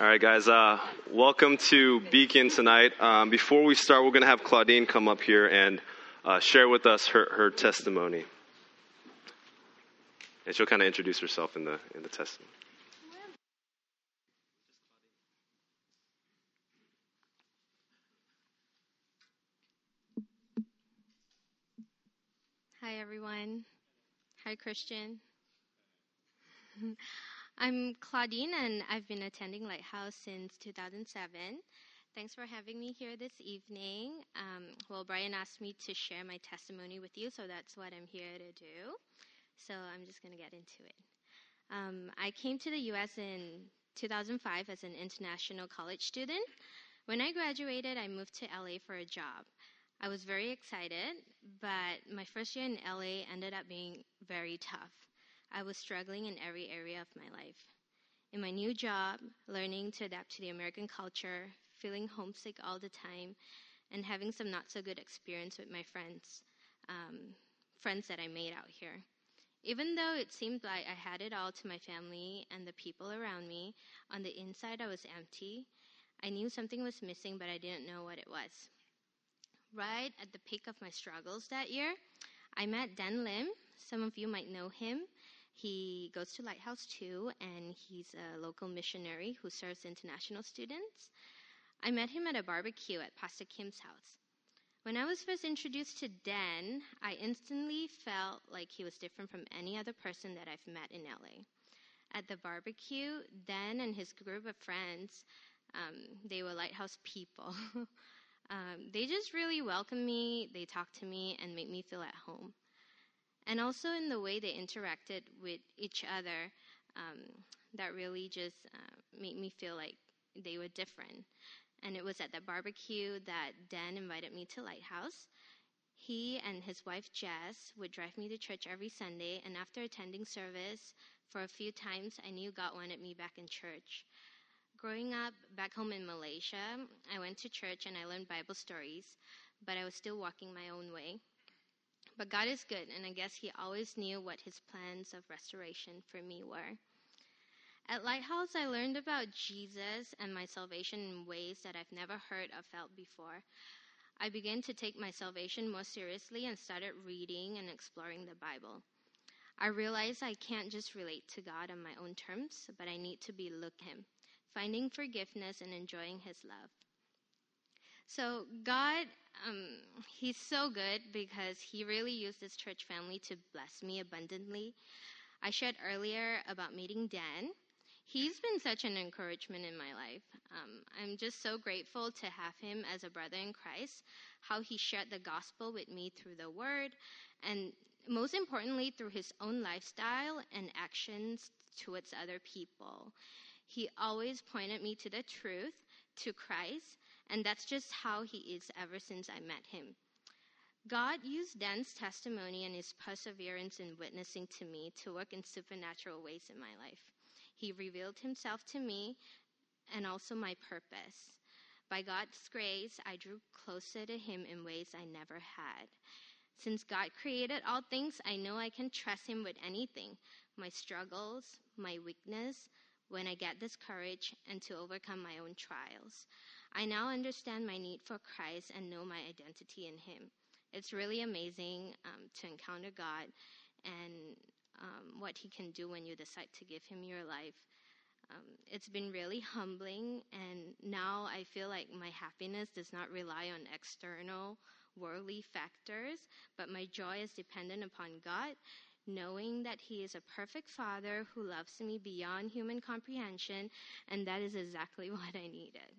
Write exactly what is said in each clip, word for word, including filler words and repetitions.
All right, guys, uh, welcome to Beacon tonight. Um, before we start, we're going to have Claudine come up here and uh, share with us her, her testimony. And she'll kind of introduce herself in the in the testimony. Hi, everyone. Hi, Christian. I'm Claudine, and I've been attending Lighthouse since two thousand seven. Thanks for having me here this evening. Um, well, Brian asked me to share my testimony with you, so that's what I'm here to do. So I'm just going to get into it. Um, I came to the U S in two thousand five as an international college student. When I graduated, I moved to L A for a job. I was very excited, but my first year in L A ended up being very tough. I was struggling in every area of my life. In my new job, learning to adapt to the American culture, feeling homesick all the time, and having some not so good experience with my friends, um, friends that I made out here. Even though it seemed like I had it all to my family and the people around me, on the inside I was empty. I knew something was missing, but I didn't know what it was. Right at the peak of my struggles that year, I met Dan Lim. Some of you might know him. He goes to Lighthouse too, and he's a local missionary who serves international students. I met him at a barbecue at Pastor Kim's house. When I was first introduced to Dan, I instantly felt like he was different from any other person that I've met in L A. At the barbecue, Dan and his group of friends, um, they were Lighthouse people. um, they just really welcomed me, they talked to me, and made me feel at home. And also in the way they interacted with each other, um, that really just uh, made me feel like they were different. And it was at that barbecue that Dan invited me to Lighthouse. He and his wife Jess would drive me to church every Sunday, and after attending service for a few times, I knew God wanted me back in church. Growing up back home in Malaysia, I went to church and I learned Bible stories, but I was still walking my own way. But God is good, and I guess he always knew what his plans of restoration for me were. At Lighthouse, I learned about Jesus and my salvation in ways that I've never heard or felt before. I began to take my salvation more seriously and started reading and exploring the Bible. I realized I can't just relate to God on my own terms, but I need to be looking at him, finding forgiveness and enjoying his love. So God, um, he's so good because he really used this church family to bless me abundantly. I shared earlier about meeting Dan. He's been such an encouragement in my life. Um, I'm just so grateful to have him as a brother in Christ, how he shared the gospel with me through the word, and most importantly, through his own lifestyle and actions towards other people. He always pointed me to the truth, to Christ, and that's just how he is ever since I met him. God used Dan's testimony and his perseverance in witnessing to me to work in supernatural ways in my life. He revealed himself to me and also my purpose. By God's grace, I drew closer to him in ways I never had. Since God created all things, I know I can trust him with anything, my struggles, my weakness, when I get discouraged, and to overcome my own trials. I now understand my need for Christ and know my identity in him. It's really amazing um, to encounter God and um, what he can do when you decide to give him your life. Um, it's been really humbling, and now I feel like my happiness does not rely on external worldly factors, but my joy is dependent upon God, knowing that he is a perfect father who loves me beyond human comprehension, and that is exactly what I needed.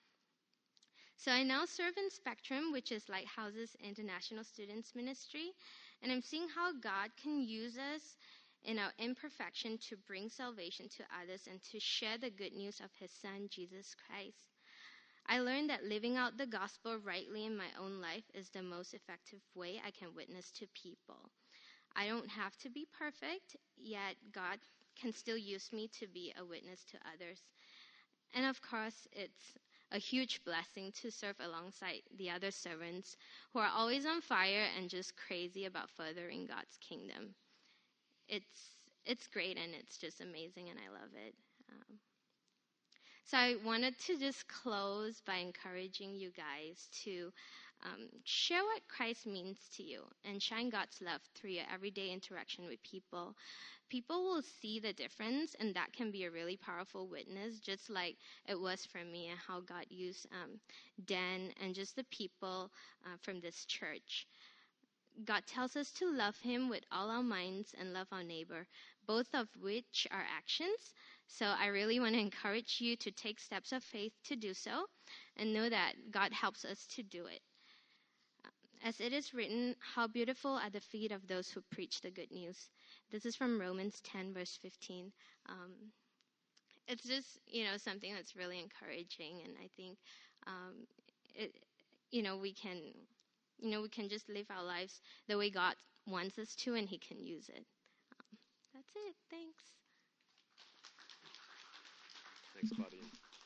So I now serve in Spectrum, which is Lighthouse's International Students Ministry, and I'm seeing how God can use us in our imperfection to bring salvation to others and to share the good news of his son, Jesus Christ. I learned that living out the gospel rightly in my own life is the most effective way I can witness to people. I don't have to be perfect, yet God can still use me to be a witness to others. And of course, it's a huge blessing to serve alongside the other servants who are always on fire and just crazy about furthering God's kingdom. It's it's great, and it's just amazing, and I love it. Um, So I wanted to just close by encouraging you guys to um, share what Christ means to you and shine God's love through your everyday interaction with people. People will see the difference, and that can be a really powerful witness, just like it was for me and how God used um, Dan and just the people uh, from this church. God tells us to love him with all our minds and love our neighbor, both of which are actions. So I really want to encourage you to take steps of faith to do so and know that God helps us to do it. As it is written, how beautiful are the feet of those who preach the good news. This is from Romans ten, verse fifteen. Um, it's just, you know, something that's really encouraging. And I think, um, it, you know, we can, you know, we can just live our lives the way God wants us to, and he can use it. Um, that's it. Thanks. Thanks, Claudine.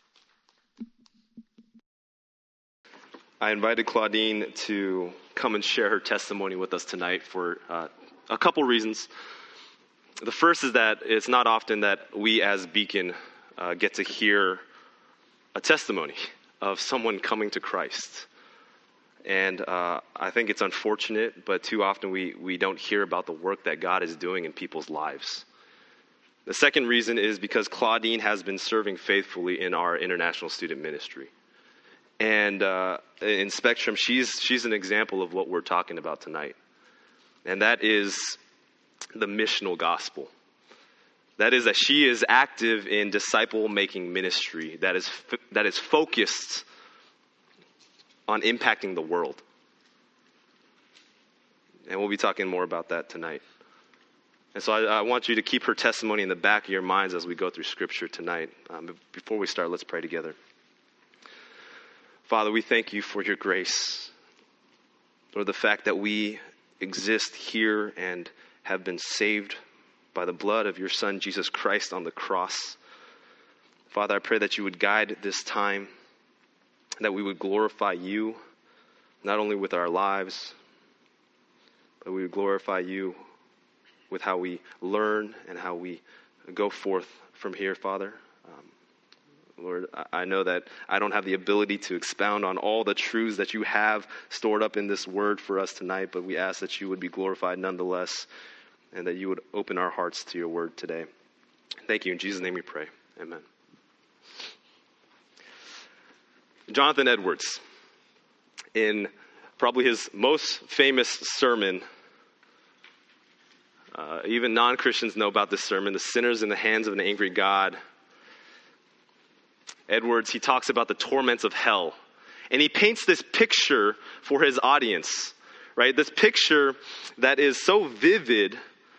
I invited Claudine to come and share her testimony with us tonight for uh, a couple reasons. The first is that it's not often that we as Beacon uh, get to hear a testimony of someone coming to Christ. And uh, I think it's unfortunate, but too often we, we don't hear about the work that God is doing in people's lives. The second reason is because Claudine has been serving faithfully in our international student ministry. And uh, in Spectrum, she's she's an example of what we're talking about tonight. And that is the missional gospel. That is that she is active in disciple-making ministry that is that is focused on impacting the world. And we'll be talking more about that tonight. And so I, I want you to keep her testimony in the back of your minds as we go through Scripture tonight. Um, before we start, let's pray together. Father, we thank you for your grace, Lord, the fact that we exist here and have been saved by the blood of your Son, Jesus Christ, on the cross. Father, I pray that you would guide this time, that we would glorify you, not only with our lives, but we would glorify you with how we learn and how we go forth from here, Father. Um, Lord, I know that I don't have the ability to expound on all the truths that you have stored up in this word for us tonight, but we ask that you would be glorified nonetheless, and that you would open our hearts to your word today. Thank you. In Jesus' name we pray. Amen. Jonathan Edwards, in probably his most famous sermon, uh, even non-Christians know about this sermon, The Sinners in the Hands of an Angry God. Edwards, he talks about the torments of hell. And he paints this picture for his audience, right? This picture that is so vivid.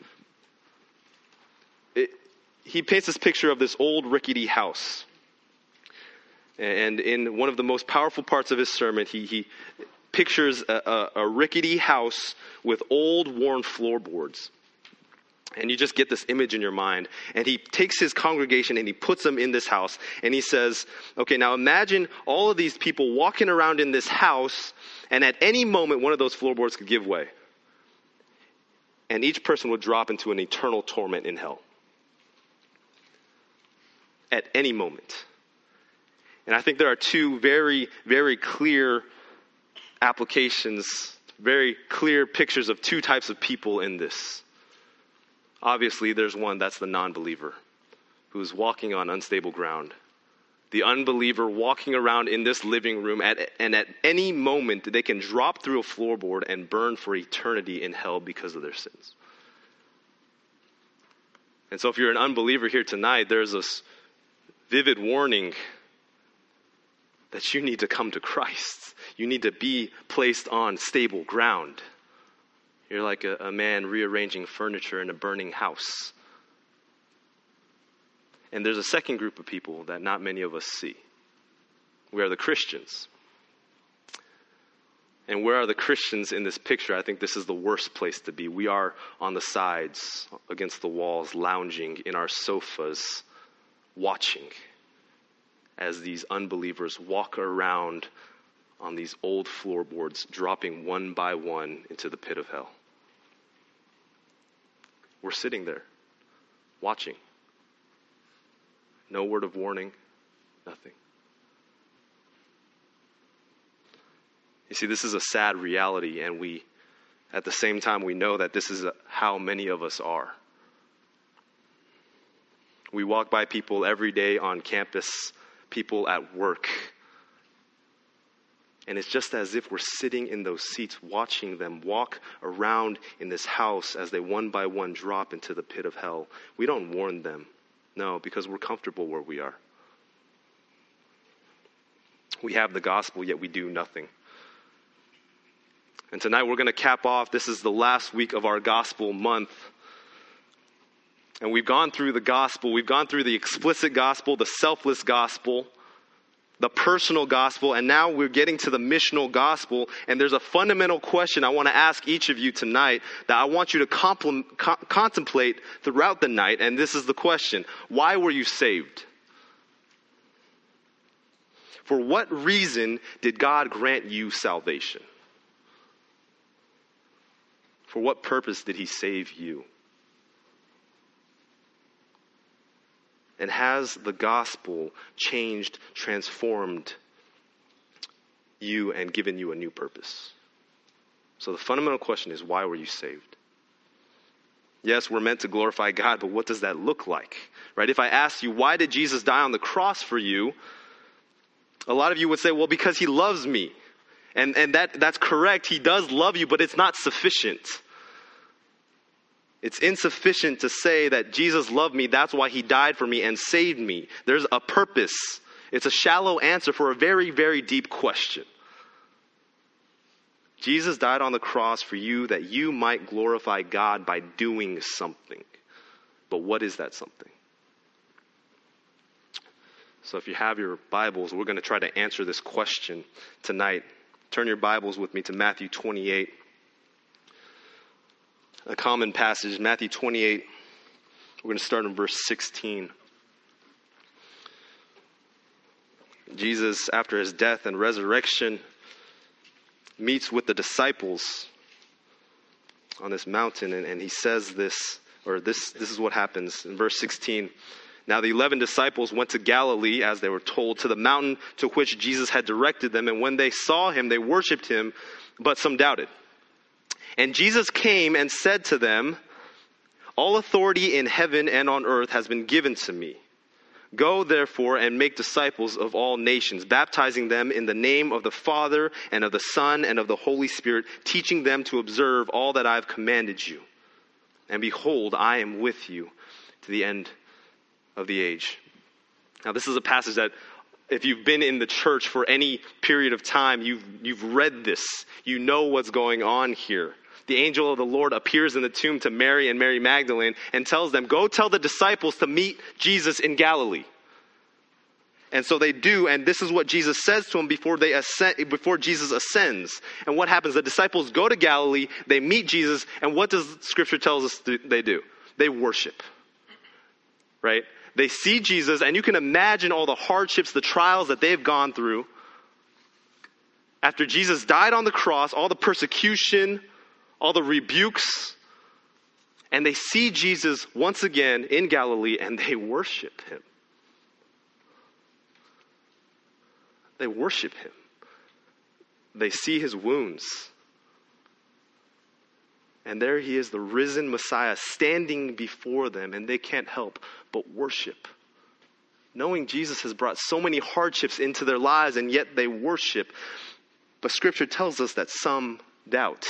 It, he paints this picture of this old rickety house. And in one of the most powerful parts of his sermon, he, he pictures a, a, a rickety house with old worn floorboards. And you just get this image in your mind. And he takes his congregation and he puts them in this house. And he says, okay, now imagine all of these people walking around in this house. And at any moment, one of those floorboards could give way. And each person would drop into an eternal torment in hell. At any moment. And I think there are two very, very clear applications, very clear pictures of two types of people in this. Obviously, there's one, that's the non-believer who's walking on unstable ground. The unbeliever walking around in this living room, at, and at any moment, they can drop through a floorboard and burn for eternity in hell because of their sins. And so if you're an unbeliever here tonight, there's this vivid warning that you need to come to Christ. You need to be placed on stable ground. You're like a, a man rearranging furniture in a burning house. And there's a second group of people that not many of us see. We are the Christians. And where are the Christians in this picture? I think this is the worst place to be. We are on the sides, against the walls, lounging in our sofas, watching as these unbelievers walk around on these old floorboards, dropping one by one into the pit of hell. We're sitting there, watching. No word of warning, Nothing. You see, this is a sad reality, and we, at the same time, we know that this is how many of us are. We walk by people every day on campus, people at work, and it's just as if we're sitting in those seats watching them walk around in this house as they one by one drop into the pit of hell. We don't warn them. No, because we're comfortable where we are. We have the gospel, yet we do nothing. And tonight we're going to cap off. This is the last week of our gospel month. And we've gone through the gospel. We've gone through the explicit gospel, the selfless gospel, the personal gospel, and now we're getting to the missional gospel. And there's a fundamental question I want to ask each of you tonight that I want you to compl- co- contemplate throughout the night. And this is the question: why were you saved? For what reason did God grant you salvation? For what purpose did he save you? And has the gospel changed, transformed you, and given you a new purpose? So the fundamental question is, why were you saved? Yes, we're meant to glorify God, but what does that look like? Right? If I asked you, why did Jesus die on the cross for you? A lot of you would say, well, because he loves me. And and that that's correct. He does love you, but it's not sufficient. It's insufficient to say that Jesus loved me, that's why he died for me and saved me. There's a purpose. It's a shallow answer for a very, very deep question. Jesus died on the cross for you that you might glorify God by doing something. But what is that something? So if you have your Bibles, we're going to try to answer this question tonight. Turn your Bibles with me to Matthew twenty-eight. A common passage, Matthew twenty-eight. We're going to start in verse sixteen. Jesus, after his death and resurrection, meets with the disciples on this mountain, and, and he says this, or this, this is what happens in verse sixteen. Now the eleven disciples went to Galilee, as they were told, to the mountain to which Jesus had directed them. And when they saw him, they worshipped him, but some doubted. And Jesus came and said to them, all authority in heaven and on earth has been given to me. Go, therefore, and make disciples of all nations, baptizing them in the name of the Father and of the Son and of the Holy Spirit, teaching them to observe all that I have commanded you. And behold, I am with you to the end of the age. Now, this is a passage that if you've been in the church for any period of time, you've, you've read this. You know what's going on here. The angel of the Lord appears in the tomb to Mary and Mary Magdalene and tells them, go tell the disciples to meet Jesus in Galilee. And so they do, and this is what Jesus says to them before they ascend, before Jesus ascends. And what happens? The disciples go to Galilee, they meet Jesus, and what does Scripture tell us they do? They worship. Right? They see Jesus, and you can imagine all the hardships, the trials that they've gone through. After Jesus died on the cross, all the persecution, all the rebukes, and they see Jesus once again in Galilee, and they worship him. They worship him. They see his wounds. And there he is, the risen Messiah, standing before them, and they can't help but worship. Knowing Jesus has brought so many hardships into their lives, and yet they worship. But Scripture tells us that some doubt.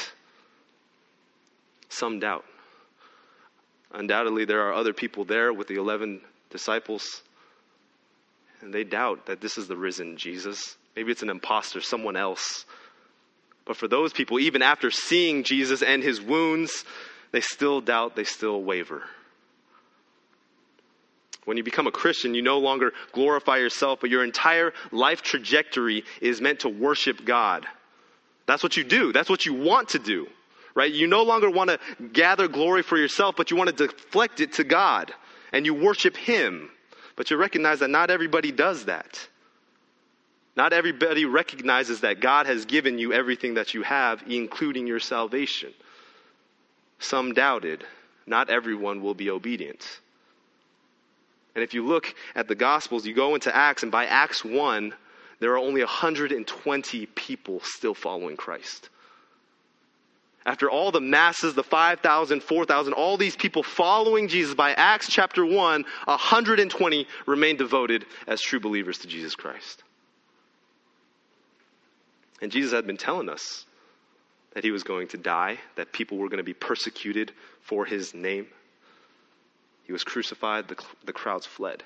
Some doubt. Undoubtedly, there are other people there with the eleven disciples, and they doubt that this is the risen Jesus. Maybe it's an imposter, someone else. But for those people, even after seeing Jesus and his wounds, they still doubt, they still waver. When you become a Christian, you no longer glorify yourself, but your entire life trajectory is meant to worship God. That's what you do. That's what you want to do, right? You no longer want to gather glory for yourself, but you want to deflect it to God, and you worship him. But you recognize that not everybody does that. Not everybody recognizes that God has given you everything that you have, including your salvation. Some doubted. Not everyone will be obedient. And if you look at the Gospels, you go into Acts, and by Acts one, there are only one hundred twenty people still following Christ. After all the masses, the five thousand, four thousand, all these people following Jesus, by Acts chapter one, one hundred twenty remain devoted as true believers to Jesus Christ. And Jesus had been telling us that he was going to die, that people were going to be persecuted for his name. He was crucified, the, the crowds fled.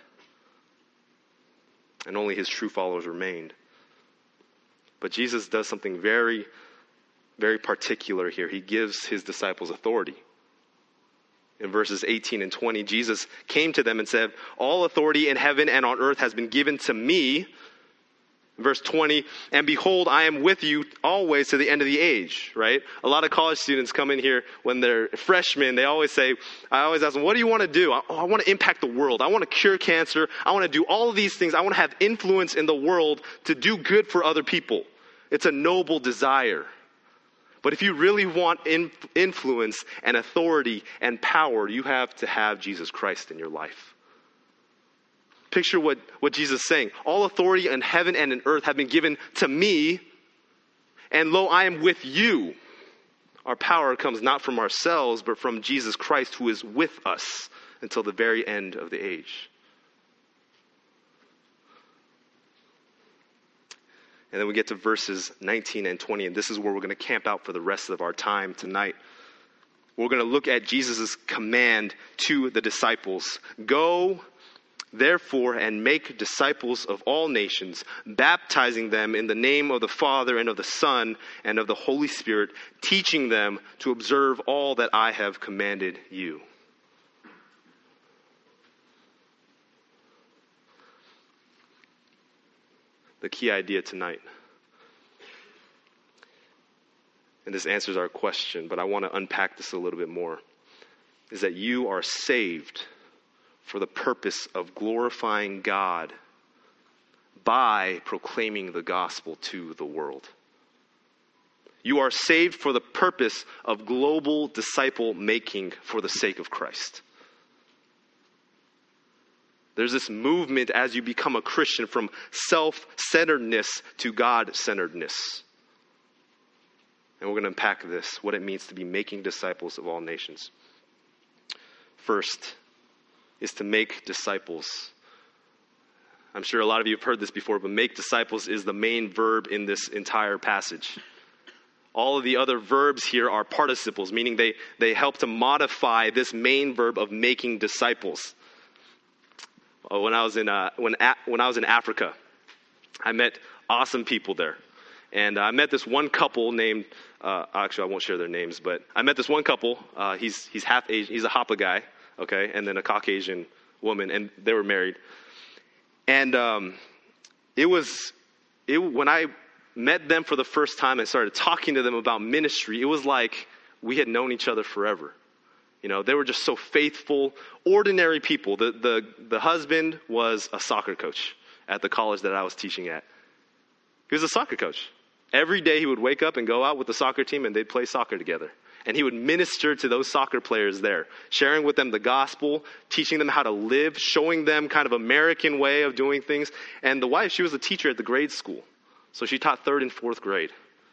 And only his true followers remained. But Jesus does something very, very particular here. He gives his disciples authority. In verses eighteen and twenty, Jesus came to them and said, "All authority in heaven and on earth has been given to me." Verse twenty, "And behold, I am with you always to the end of the age," right? A lot of college students come in here when they're freshmen. They always say, I always ask them, what do you want to do? Oh, I want to impact the world. I want to cure cancer. I want to do all of these things. I want to have influence in the world to do good for other people. It's a noble desire. But if you really want in, influence and authority and power, you have to have Jesus Christ in your life. Picture what, what Jesus is saying. All authority in heaven and in earth have been given to me, and lo, I am with you. Our power comes not from ourselves, but from Jesus Christ, who is with us until the very end of the age. And then we get to verses nineteen and twenty, and this is where we're going to camp out for the rest of our time tonight. We're going to look at Jesus' command to the disciples. Go, therefore, and make disciples of all nations, baptizing them in the name of the Father and of the Son and of the Holy Spirit, teaching them to observe all that I have commanded you. The key idea tonight, and this answers our question, but I want to unpack this a little bit more, is that you are saved for the purpose of glorifying God by proclaiming the gospel to the world. You are saved for the purpose of global disciple making for the sake of Christ. There's this movement as you become a Christian from self-centeredness to God-centeredness. And we're going to unpack this, what it means to be making disciples of all nations. First is to make disciples. I'm sure a lot of you have heard this before, but make disciples is the main verb in this entire passage. All of the other verbs here are participles, meaning they, they help to modify this main verb of making disciples. When I was in uh, when when I was in Africa, I met awesome people there, and I met this one couple named. Uh, actually, I won't share their names, but I met this one couple. Uh, he's he's half Asian. He's a Hapa guy, okay, and then a Caucasian woman, and they were married. And um, it was it when I met them for the first time and started talking to them about ministry. It was like we had known each other forever. You know, they were just so faithful, ordinary people. The, the the husband was a soccer coach at the college that I was teaching at. He was a soccer coach. Every day he would wake up and go out with the soccer team and they'd play soccer together. And he would minister to those soccer players there, sharing with them the gospel, teaching them how to live, showing them kind of American way of doing things. And the wife, she was a teacher at the grade school. So she taught third and fourth grade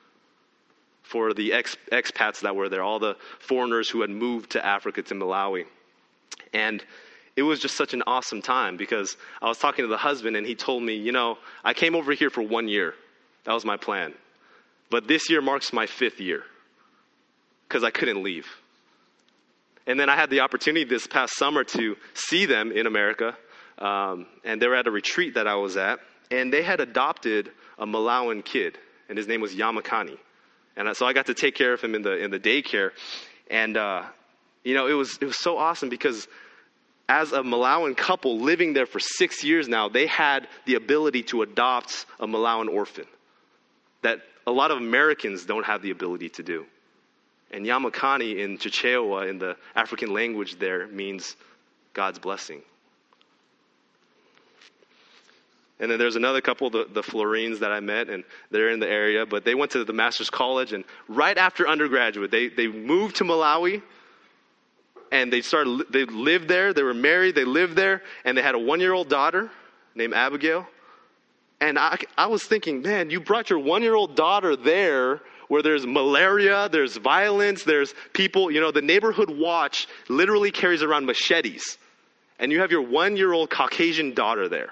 for the ex, expats that were there, all the foreigners who had moved to Africa, to Malawi. And it was just such an awesome time because I was talking to the husband and he told me, you know, I came over here for one year. That was my plan. But this year marks my fifth year because I couldn't leave. And then I had the opportunity this past summer to see them in America. Um, and they were at a retreat that I was at. And they had adopted a Malawian kid. And his name was Yamakani. And so I got to take care of him in the in the daycare. And, uh, you know, it was it was so awesome because as a Malawian couple living there for six years now, they had the ability to adopt a Malawian orphan that a lot of Americans don't have the ability to do. And Yamakani in Chichewa, in the African language there, means God's blessing. And then there's another couple, the, the Florines that I met, and they're in the area, but they went to the master's college, and right after undergraduate, they, they moved to Malawi, and they started, they lived there, they were married, they lived there, and they had a one-year-old daughter named Abigail. And I, I was thinking, man, you brought your one-year-old daughter there where there's malaria, there's violence, there's people, you know, the neighborhood watch literally carries around machetes. And you have your one-year-old Caucasian daughter there.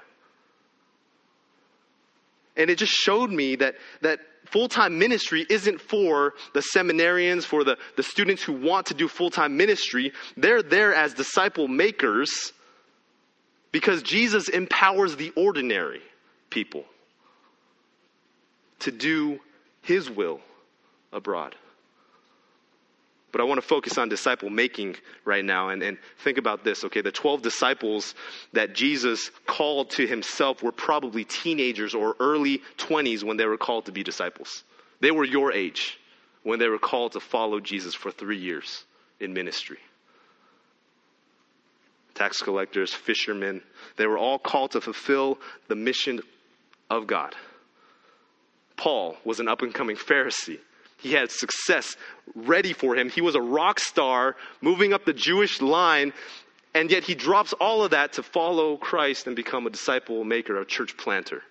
And it just showed me that that full-time ministry isn't for the seminarians, for the, the students who want to do full-time ministry. They're there as disciple makers because Jesus empowers the ordinary people to do his will abroad. But I want to focus on disciple making right now and, and think about this. Okay, the twelve disciples that Jesus called to himself were probably teenagers or early twenties when they were called to be disciples. They were your age when they were called to follow Jesus for three years in ministry. Tax collectors, fishermen, they were all called to fulfill the mission of God. Paul was an up-and-coming Pharisee. He had success ready for him. He was a rock star moving up the Jewish line, and yet he drops all of that to follow Christ and become a disciple maker, a church planter.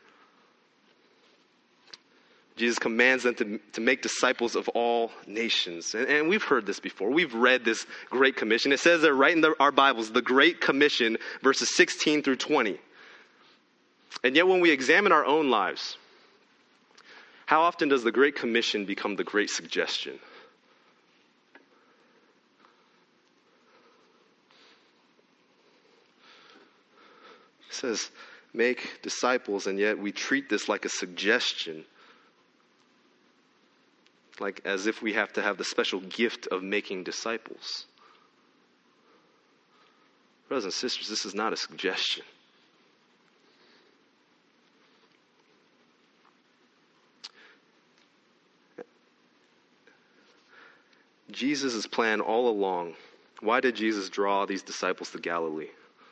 Jesus commands them to, to make disciples of all nations. And, and we've heard this before. We've read this Great Commission. It says there right in the, our Bibles, the Great Commission, verses sixteen through twenty. And yet when we examine our own lives, how often does the Great Commission become the Great Suggestion? It says, make disciples, and yet we treat this like a suggestion. Like as if we have to have the special gift of making disciples. Brothers and sisters, this is not a suggestion. Jesus' plan all along. Why did Jesus draw these disciples to Galilee?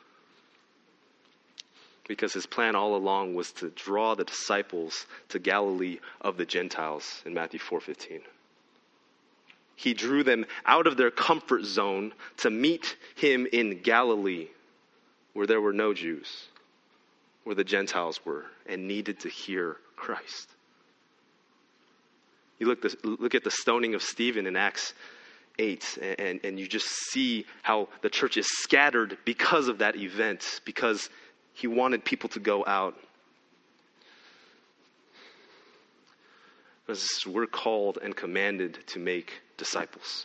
Because his plan all along was to draw the disciples to Galilee of the Gentiles in Matthew four fifteen. He drew them out of their comfort zone to meet him in Galilee, where there were no Jews, where the Gentiles were and needed to hear Christ. You look, the, look at the stoning of Stephen in Acts eight, and, and you just see how the church is scattered because of that event, because he wanted people to go out. We're called and commanded to make disciples.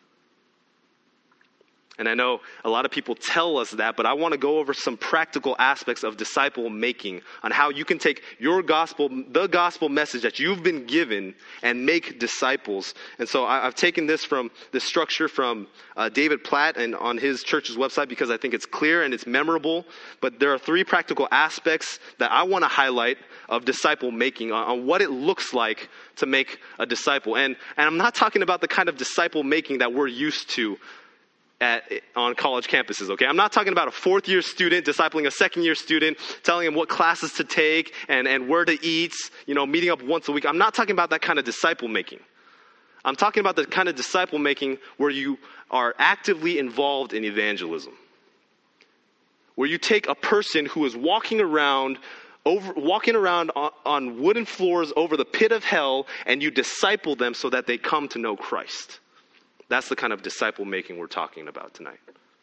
And I know a lot of people tell us that, but I want to go over some practical aspects of disciple making on how you can take your gospel, the gospel message that you've been given, and make disciples. And so I, I've taken this from this structure from uh, David Platt and on his church's website because I think it's clear and it's memorable. But there are three practical aspects that I want to highlight of disciple making on, on what it looks like to make a disciple. And, and I'm not talking about the kind of disciple making that we're used to At, on college campuses, okay? I'm not talking about a fourth year student discipling a second year student, telling him what classes to take and, and where to eat, you know, meeting up once a week. I'm not talking about that kind of disciple making. I'm talking about the kind of disciple making where you are actively involved in evangelism. Where you take a person who is walking around over walking around on, on wooden floors over the pit of hell, and you disciple them so that they come to know Christ. That's the kind of disciple making we're talking about tonight.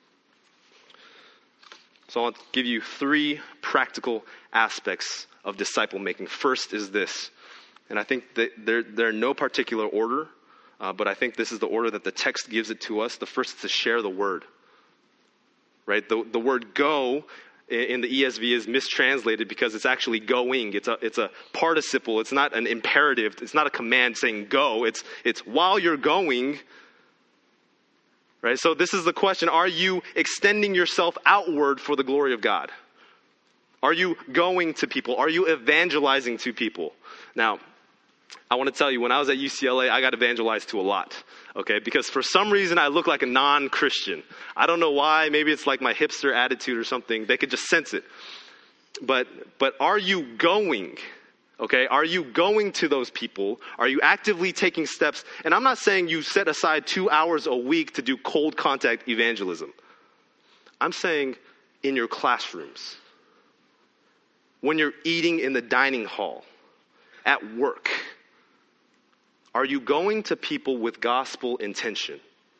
So I'll give you three practical aspects of disciple making. First is this, and I think that they're, they're in no particular order, uh, but I think this is the order that the text gives it to us. The first is to share the word. Right? The, the word go in the E S V is mistranslated because it's actually going. It's a it's a participle. It's not an imperative. It's not a command saying go. It's it's while you're going. Right? So this is the question. Are you extending yourself outward for the glory of God? Are you going to people? Are you evangelizing to people? Now, I want to tell you, when I was at U C L A, I got evangelized to a lot. Okay? Because for some reason, I look like a non-Christian. I don't know why. Maybe it's like my hipster attitude or something. They could just sense it. But, but are you going? Okay, are you going to those people? Are you actively taking steps? And I'm not saying you set aside two hours a week to do cold contact evangelism. I'm saying in your classrooms, when you're eating in the dining hall, at work, are you going to people with gospel intention?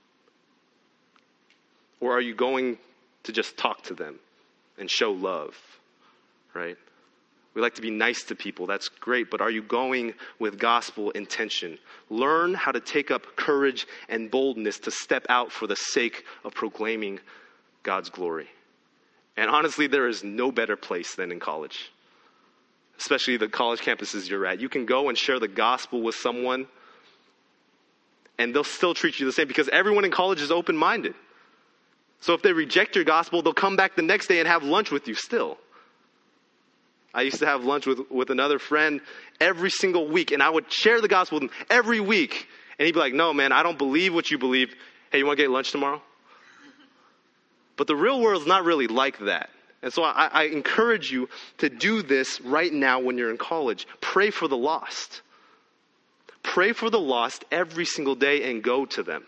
Or are you going to just talk to them and show love, right? We like to be nice to people. That's great. But are you going with gospel intention? Learn how to take up courage and boldness to step out for the sake of proclaiming God's glory. And honestly, there is no better place than in college, especially the college campuses you're at. You can go and share the gospel with someone, and they'll still treat you the same because everyone in college is open-minded. So if they reject your gospel, they'll come back the next day and have lunch with you still. I used to have lunch with, with another friend every single week, and I would share the gospel with him every week. And he'd be like, no, man, I don't believe what you believe. Hey, you want to get lunch tomorrow? But the real world's not really like that. And so I, I encourage you to do this right now when you're in college. Pray for the lost. Pray for the lost every single day and go to them.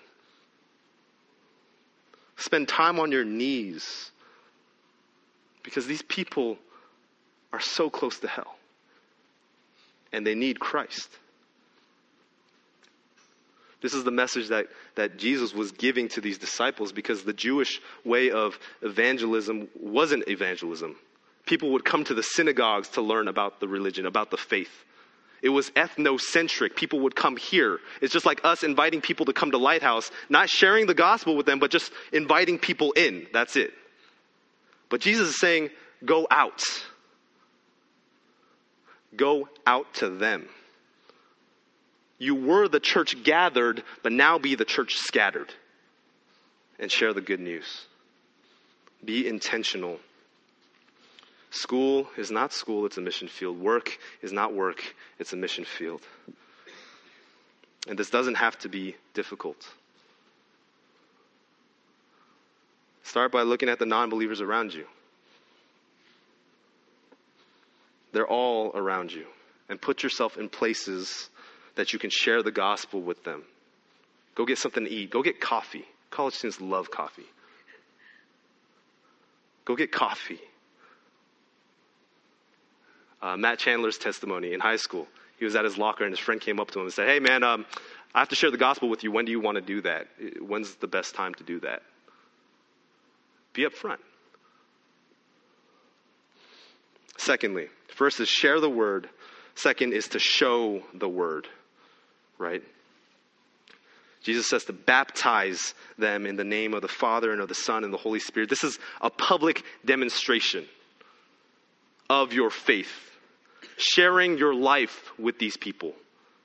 Spend time on your knees because these people are so close to hell and they need Christ. This is the message that, that Jesus was giving to these disciples because the Jewish way of evangelism wasn't evangelism. People would come to the synagogues to learn about the religion, about the faith. It was ethnocentric. People would come here. It's just like us inviting people to come to Lighthouse, not sharing the gospel with them, but just inviting people in. That's it. But Jesus is saying, go out. Go out to them. You were the church gathered, but now be the church scattered. And share the good news. Be intentional. School is not school, it's a mission field. Work is not work, it's a mission field. And this doesn't have to be difficult. Start by looking at the non-believers around you. They're all around you. And put yourself in places that you can share the gospel with them. Go get something to eat. Go get coffee. College students love coffee. Go get coffee. Uh, Matt Chandler's testimony in high school. He was at his locker and his friend came up to him and said, hey man, um, I have to share the gospel with you. When do you want to do that? When's the best time to do that? Be upfront. Secondly, first is share the word. Second is to show the word, right? Jesus says to baptize them in the name of the Father and of the Son and the Holy Spirit. This is a public demonstration of your faith. Sharing your life with these people.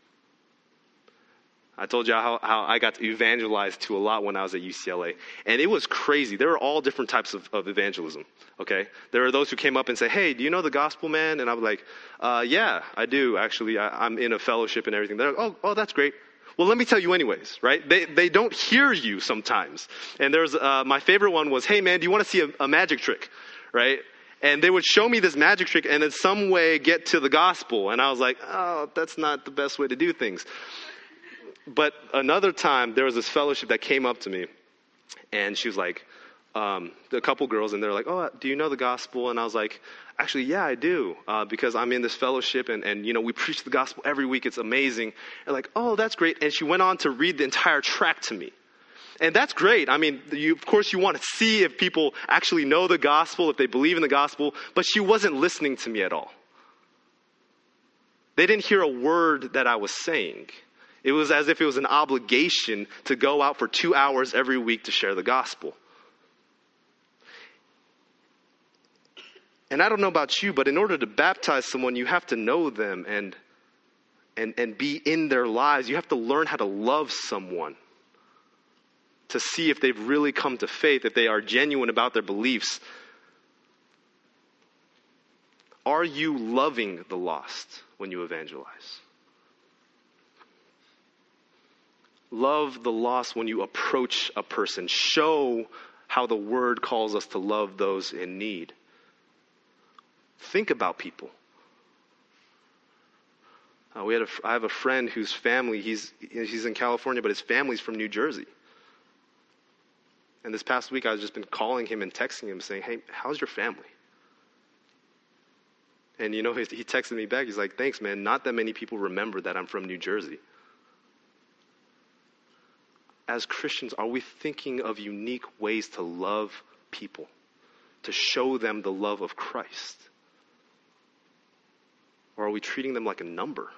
I told you how, how I got to evangelize to a lot when I was at U C L A. And it was crazy. There were all different types of, of evangelism. Okay. There are those who came up and say, hey, do you know the gospel, man? And I was like, uh, yeah, I do. Actually, I, I'm in a fellowship and everything. They're like, oh, oh, that's great. Well, let me tell you anyways, right? They they don't hear you sometimes. And there's uh, my favorite one was, hey, man, do you want to see a, a magic trick, right? And they would show me this magic trick and in some way get to the gospel. And I was like, oh, that's not the best way to do things. But another time, there was this fellowship that came up to me. And she was like, um, a couple girls, and they're like, oh, do you know the gospel? And I was like, actually, yeah, I do. Uh, because I'm in this fellowship and, and, you know, we preach the gospel every week. It's amazing. And like, oh, that's great. And she went on to read the entire tract to me. And that's great. I mean, you, of course, you want to see if people actually know the gospel, if they believe in the gospel. But she wasn't listening to me at all. They didn't hear a word that I was saying. It was as if it was an obligation to go out for two hours every week to share the gospel. And I don't know about you, but in order to baptize someone, you have to know them and, and, and be in their lives. You have to learn how to love someone. To see if they've really come to faith, if they are genuine about their beliefs. Are you loving the lost when you evangelize? Love the lost when you approach a person. Show how the word calls us to love those in need. Think about people. Uh, we had a, I have a friend whose family, he's, he's in California, but his family's from New Jersey. And this past week, I've just been calling him and texting him saying, hey, how's your family? And, you know, he, he texted me back. He's like, thanks, man. Not that many people remember that I'm from New Jersey. As Christians, are we thinking of unique ways to love people, to show them the love of Christ? Or are we treating them like a number?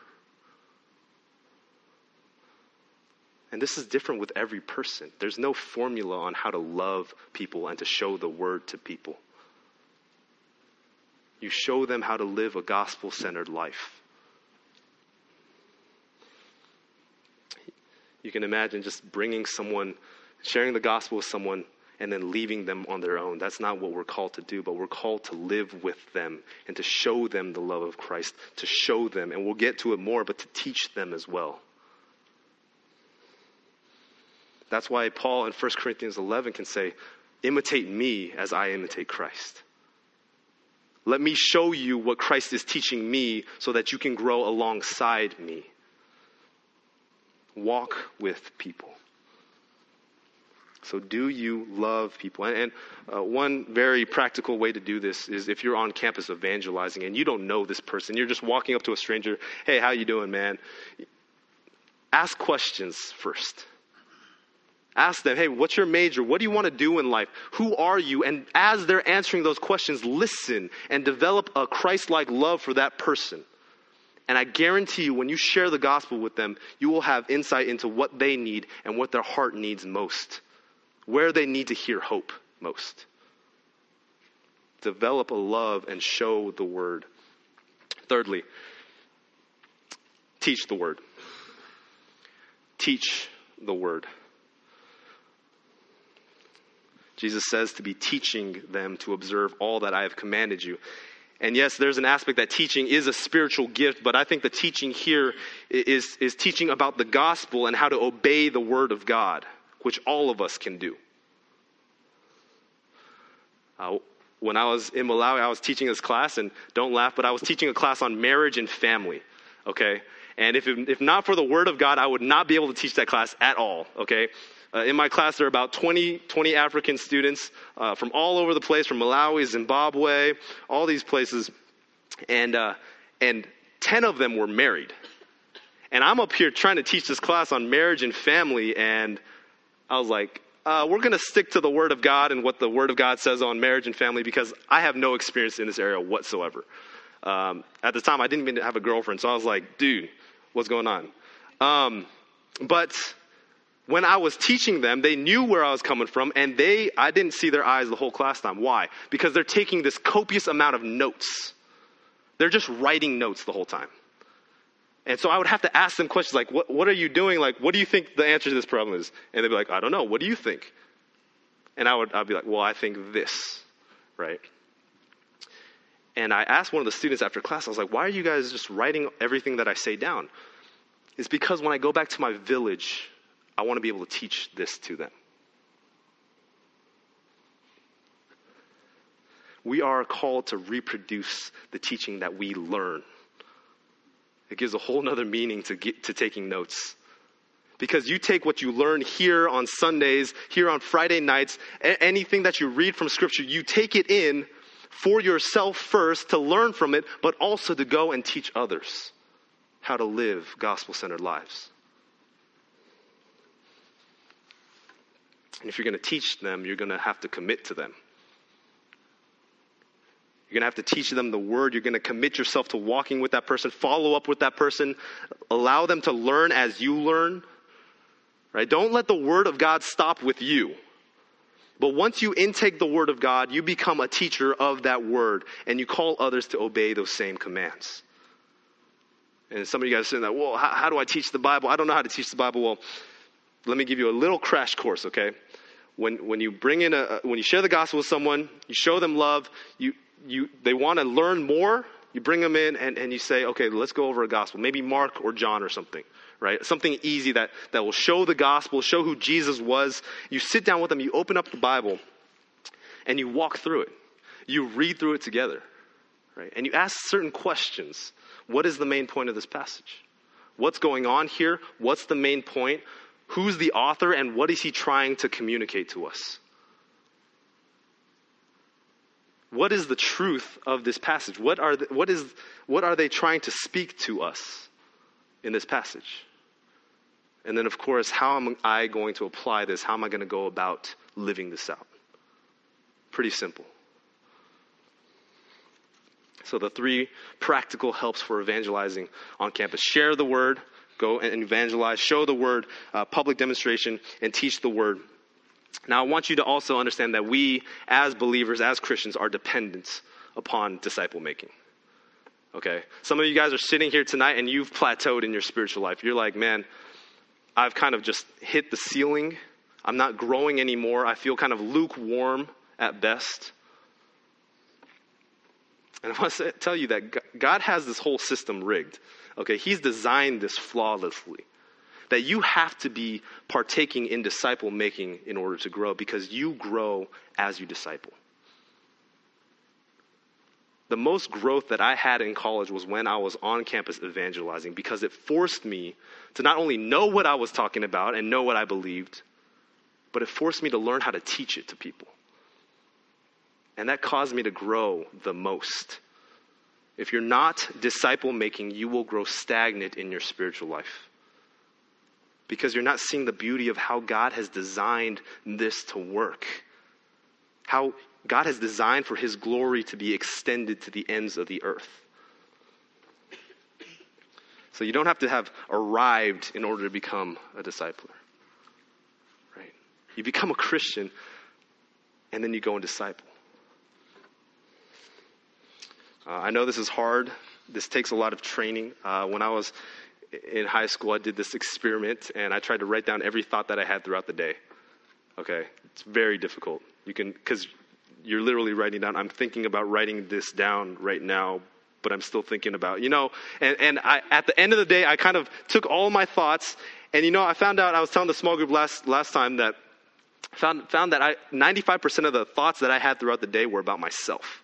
And this is different with every person. There's no formula on how to love people and to show the word to people. You show them how to live a gospel-centered life. You can imagine just bringing someone, sharing the gospel with someone, and then leaving them on their own. That's not what we're called to do, but we're called to live with them and to show them the love of Christ, to show them, and we'll get to it more, but to teach them as well. That's why Paul in First Corinthians eleven can say, imitate me as I imitate Christ. Let me show you what Christ is teaching me so that you can grow alongside me. Walk with people. So do you love people? And, and uh, one very practical way to do this is if you're on campus evangelizing and you don't know this person, you're just walking up to a stranger, hey, how you doing, man? Ask questions first. Ask them, hey, what's your major? What do you want to do in life? Who are you? And as they're answering those questions, listen and develop a Christ-like love for that person. And I guarantee you, when you share the gospel with them, you will have insight into what they need and what their heart needs most, where they need to hear hope most. Develop a love and show the word. Thirdly, teach the word. Teach the word. Jesus says to be teaching them to observe all that I have commanded you. And yes, there's an aspect that teaching is a spiritual gift, but I think the teaching here is, is teaching about the gospel and how to obey the word of God, which all of us can do. Uh, when I was in Malawi, I was teaching this class, and don't laugh, but I was teaching a class on marriage and family, okay? And if, it, if not for the word of God, I would not be able to teach that class at all, okay? Uh, in my class, there are about twenty, twenty African students uh, from all over the place, from Malawi, Zimbabwe, all these places. And uh, and ten of them were married. And I'm up here trying to teach this class on marriage and family. And I was like, uh, we're going to stick to the Word of God and what the Word of God says on marriage and family because I have no experience in this area whatsoever. Um, at the time, I didn't even have a girlfriend. So I was like, dude, what's going on? Um, but... When I was teaching them, they knew where I was coming from, and they, I didn't see their eyes the whole class time. Why? Because they're taking this copious amount of notes. They're just writing notes the whole time. And so I would have to ask them questions like, what, what are you doing? Like, what do you think the answer to this problem is? And they'd be like, I don't know. What do you think? And I would, I'd be like, well, I think this, right? And I asked one of the students after class, I was like, why are you guys just writing everything that I say down? It's because when I go back to my village, I want to be able to teach this to them. We are called to reproduce the teaching that we learn. It gives a whole nother meaning to get to taking notes. Because you take what you learn here on Sundays, here on Friday nights, a- anything that you read from Scripture, you take it in for yourself first to learn from it, but also to go and teach others how to live gospel-centered lives. And if you're going to teach them, you're going to have to commit to them. You're going to have to teach them the word. You're going to commit yourself to walking with that person, follow up with that person, allow them to learn as you learn. Right? Don't let the word of God stop with you. But once you intake the word of God, you become a teacher of that word, and you call others to obey those same commands. And some of you guys are saying that, well, how, how do I teach the Bible? I don't know how to teach the Bible. Well, let me give you a little crash course, okay? When when you bring in a when you share the gospel with someone, you show them love, you you they want to learn more, you bring them in and, and you say, okay, let's go over a gospel. Maybe Mark or John or something, right? Something easy that, that will show the gospel, show who Jesus was. You sit down with them, you open up the Bible, and you walk through it. You read through it together, right? And you ask certain questions. What is the main point of this passage? What's going on here? What's the main point? Who's the author, and what is he trying to communicate to us? What is the truth of this passage? What are the, what is what are they trying to speak to us in this passage? And then, of course, how am I going to apply this? How am I going to go about living this out? Pretty simple. So the three practical helps for evangelizing on campus: share the word, go and evangelize, show the word, uh, public demonstration, and teach the word. Now, I want you to also understand that we, as believers, as Christians, are dependent upon disciple making. Okay? Some of you guys are sitting here tonight and you've plateaued in your spiritual life. You're like, man, I've kind of just hit the ceiling. I'm not growing anymore. I feel kind of lukewarm at best. And I want to tell you that God has this whole system rigged. Okay? He's designed this flawlessly. That you have to be partaking in disciple making in order to grow, because you grow as you disciple. The most growth that I had in college was when I was on campus evangelizing, because it forced me to not only know what I was talking about and know what I believed, but it forced me to learn how to teach it to people. And that caused me to grow the most. If you're not disciple making, you will grow stagnant in your spiritual life. Because you're not seeing the beauty of how God has designed this to work. How God has designed for his glory to be extended to the ends of the earth. So you don't have to have arrived in order to become a discipler. Right? You become a Christian and then you go and disciple. Uh, I know this is hard. This takes a lot of training. Uh, when I was in high school, I did this experiment, and I tried to write down every thought that I had throughout the day. Okay, it's very difficult. You can, because you're literally writing down, I'm thinking about writing this down right now, but I'm still thinking about, you know, and, and I, at the end of the day, I kind of took all my thoughts, and, you know, I found out, I was telling the small group last last time that, found found that I ninety-five percent of the thoughts that I had throughout the day were about myself.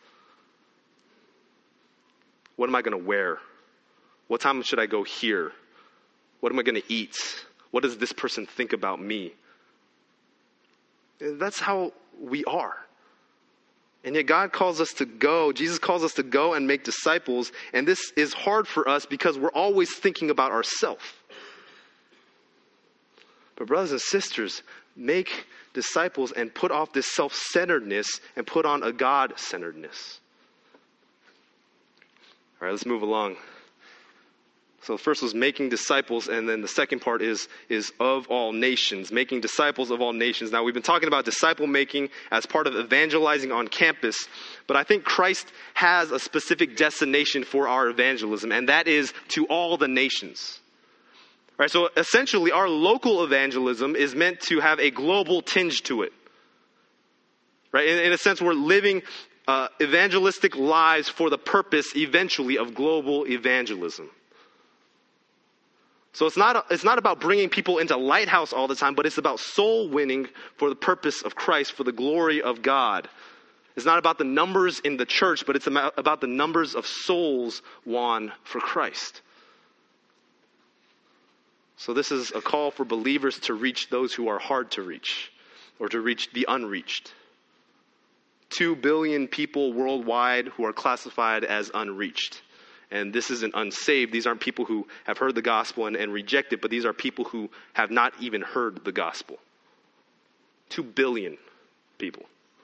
What am I going to wear? What time should I go here? What am I going to eat? What does this person think about me? That's how we are. And yet God calls us to go. Jesus calls us to go and make disciples. And this is hard for us because we're always thinking about ourselves. But brothers and sisters, make disciples and put off this self-centeredness and put on a God-centeredness. All right, let's move along. So the first was making disciples, and then the second part is, is of all nations, making disciples of all nations. Now, we've been talking about disciple making as part of evangelizing on campus, but I think Christ has a specific destination for our evangelism, and that is to all the nations. All right, so essentially, our local evangelism is meant to have a global tinge to it. Right? In, in a sense, we're living uh, evangelistic lives for the purpose, eventually, of global evangelism. So it's not, it's not about bringing people into Lighthouse all the time, but it's about soul winning for the purpose of Christ, for the glory of God. It's not about the numbers in the church, but it's about the numbers of souls won for Christ. So this is a call for believers to reach those who are hard to reach, or to reach the unreached. Two billion people worldwide who are classified as unreached. And this isn't unsaved. These aren't people who have heard the gospel and, and reject it, but these are people who have not even heard the gospel. Two billion people.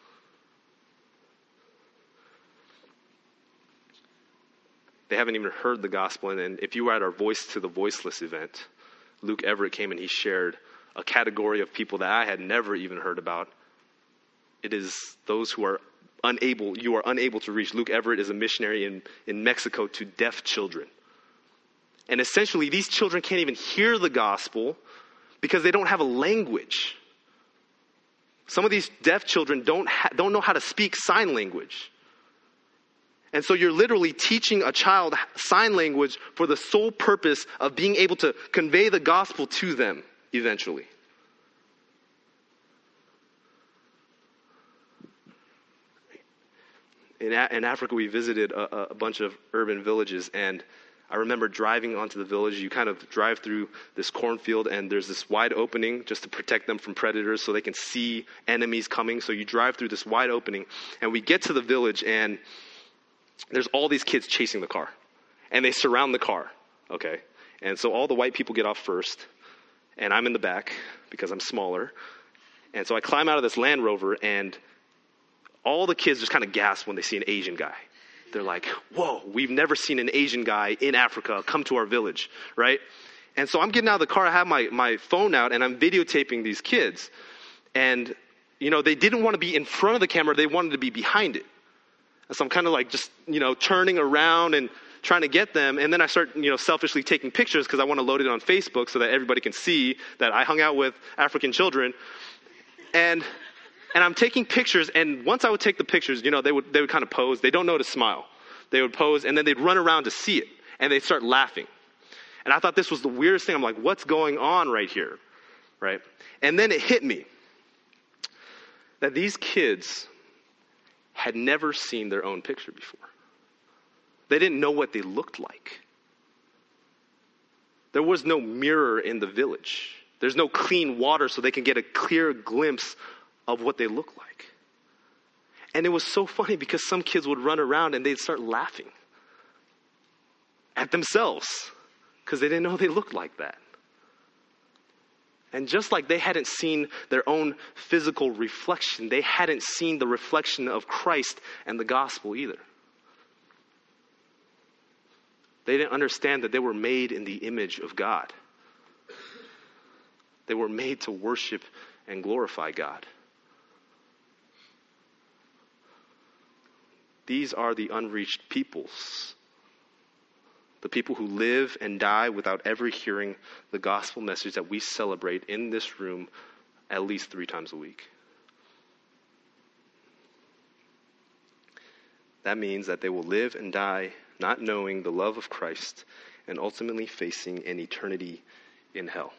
They haven't even heard the gospel. And, and if you were at our Voice to the Voiceless event, Luke Everett came and he shared a category of people that I had never even heard about. It is those who are unable, you are unable to reach. Luke Everett is a missionary in, in Mexico to deaf children. And essentially, these children can't even hear the gospel because they don't have a language. Some of these deaf children don't ha- don't know how to speak sign language. And so you're literally teaching a child sign language for the sole purpose of being able to convey the gospel to them eventually. In, A- in Africa, we visited a, a bunch of urban villages, and I remember driving onto the village. You kind of drive through this cornfield, and there's this wide opening just to protect them from predators so they can see enemies coming. So you drive through this wide opening, and we get to the village, and there's all these kids chasing the car. And they surround the car, okay? And so all the white people get off first, and I'm in the back because I'm smaller. And so I climb out of this Land Rover, and all the kids just kind of gasp when they see an Asian guy. They're like, whoa, we've never seen an Asian guy in Africa come to our village, right? And so I'm getting out of the car. I have my, my phone out, and I'm videotaping these kids. And, you know, they didn't want to be in front of the camera. They wanted to be behind it. And so I'm kind of like just, you know, turning around and trying to get them. And then I start, you know, selfishly taking pictures because I want to load it on Facebook so that everybody can see that I hung out with African children. And... And I'm taking pictures, and once I would take the pictures, you know, they would they would kind of pose. They don't know to smile. They would pose, and then they'd run around to see it, and they'd start laughing. And I thought this was the weirdest thing. I'm like, what's going on right here, right? And then it hit me that these kids had never seen their own picture before. They didn't know what they looked like. There was no mirror in the village. There's no clean water so they can get a clear glimpse of what they look like. And it was so funny because some kids would run around and they'd start laughing at themselves because they didn't know they looked like that. And just like they hadn't seen their own physical reflection, they hadn't seen the reflection of Christ and the gospel either. They didn't understand that they were made in the image of God. They were made to worship and glorify God. These are the unreached peoples. The people who live and die without ever hearing the gospel message that we celebrate in this room at least three times a week. That means that they will live and die not knowing the love of Christ and ultimately facing an eternity in hell.